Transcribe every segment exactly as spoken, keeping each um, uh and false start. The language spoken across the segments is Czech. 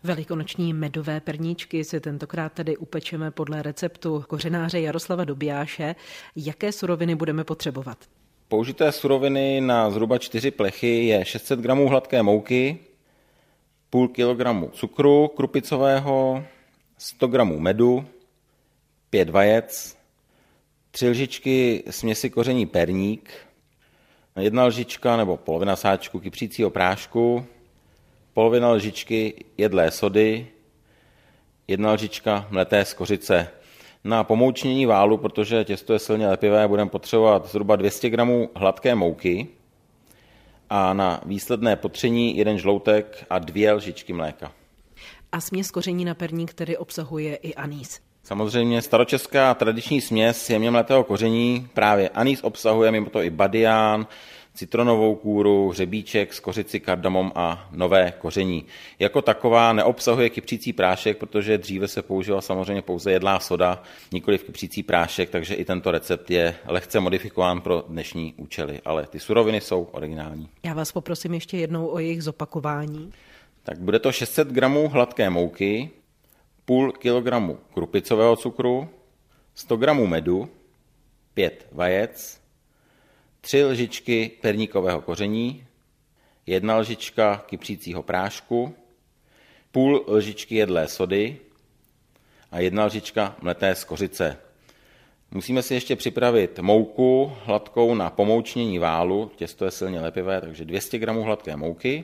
Velikonoční medové perníčky si tentokrát tedy upečeme podle receptu kořenáře Jaroslava Dobijáše. Jaké suroviny budeme potřebovat? Použité suroviny na zhruba čtyři plechy je šest set gramů hladké mouky, půl kilogramu cukru krupicového, sto gramů medu, pět vajec, tři lžičky směsi koření perník, jedna lžička nebo polovina sáčku kypřícího prášku, polovina lžičky jedlé sody, jedna lžička mleté skořice. Na pomoučnění válu, protože těsto je silně lepivé, budeme potřebovat zhruba dvě stě gramů hladké mouky a na výsledné potření jeden žloutek a dvě lžičky mléka. A směs koření na perník tedy obsahuje i anýs. Samozřejmě staročeská tradiční směs jemně mletého koření, právě anýs obsahuje mimo to i badián, citronovou kůru, hřebíček, skořici, kardamom a nové koření. Jako taková neobsahuje kypřící prášek, protože dříve se používala samozřejmě pouze jedlá soda, nikoliv kypřící prášek, takže i tento recept je lehce modifikován pro dnešní účely, ale ty suroviny jsou originální. Já vás poprosím ještě jednou o jejich zopakování. Tak bude to šest set gramů hladké mouky, půl kilogramu krupicového cukru, sto gramů medu, pět vajec, tři lžičky perníkového koření, jedna lžička kypřícího prášku, půl lžičky jedlé sody a jedna lžička mleté skořice. Musíme si ještě připravit mouku hladkou na pomoučnění válu, těsto je silně lepivé, takže dvě stě gramů hladké mouky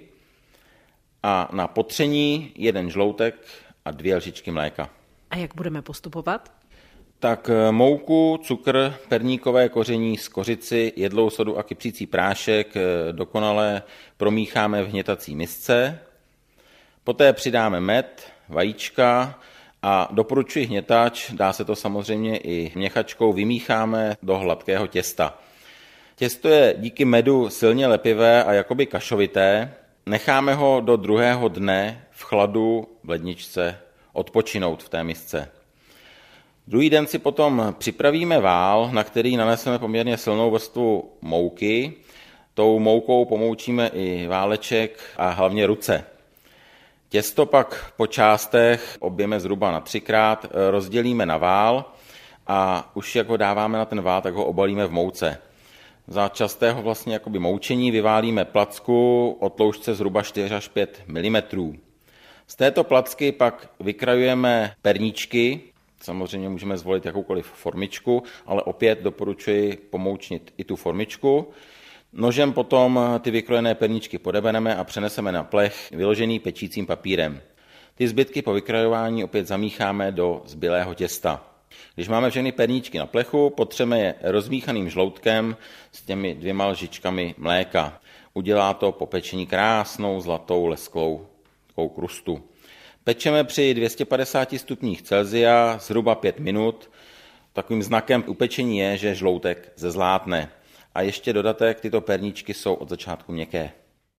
a na potření jeden žloutek a dvě lžičky mléka. A jak budeme postupovat? Tak mouku, cukr, perníkové koření, skořici, jedlou sodu a kypřící prášek dokonale promícháme v hnětací misce. Poté přidáme med, vajíčka a doporučuji hnětač, dá se to samozřejmě i měchačkou, vymícháme do hladkého těsta. Těsto je díky medu silně lepivé a jakoby kašovité. Necháme ho do druhého dne v chladu v ledničce odpočinout v té misce. Druhý den si potom připravíme vál, na který naneseme poměrně silnou vrstvu mouky. Tou moukou pomoučíme i váleček a hlavně ruce. Těsto pak po částech objeme zhruba na třikrát, rozdělíme na vál a už jak ho dáváme na ten vál, tak ho obalíme v mouce. Za častého vlastně jakoby moučení vyválíme placku o tloušťce zhruba čtyři až pět milimetrů. Z této placky pak vykrajujeme perníčky, samozřejmě můžeme zvolit jakoukoliv formičku, ale opět doporučuji pomoučnit i tu formičku. Nožem potom ty vykrojené perníčky podebeneme a přeneseme na plech vyložený pečícím papírem. Ty zbytky po vykrajování opět zamícháme do zbylého těsta. Když máme všechny perníčky na plechu, potřeme je rozmíchaným žloutkem s těmi dvěma lžičkami mléka. Udělá to po pečení krásnou zlatou lesklou takovou krustu. Pečeme při dvě stě padesát stupních Celsia zhruba pět minut. Takovým znakem upečení je, že žloutek zezlátne. A ještě dodatek, tyto perníčky jsou od začátku měkké.